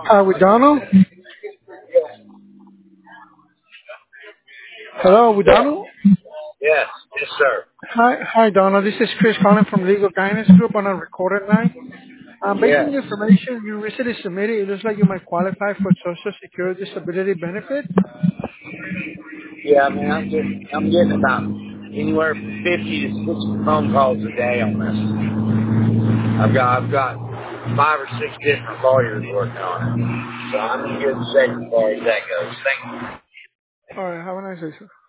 With Donald? Hello, with Yes, Donald? yes, yes, sir. Hi, Donald. This is Chris calling from Legal Guidance Group on a recorded line. Based on Yes, the information you recently submitted, it looks like you might qualify for Social Security disability benefit. yeah. I mean, I'm getting about anywhere from 50 to 60 phone calls a day on this. I've got 5 or 6 different lawyers working on it, so I'm in good shape as far as that goes. Thank you. All right, have a nice day, sir.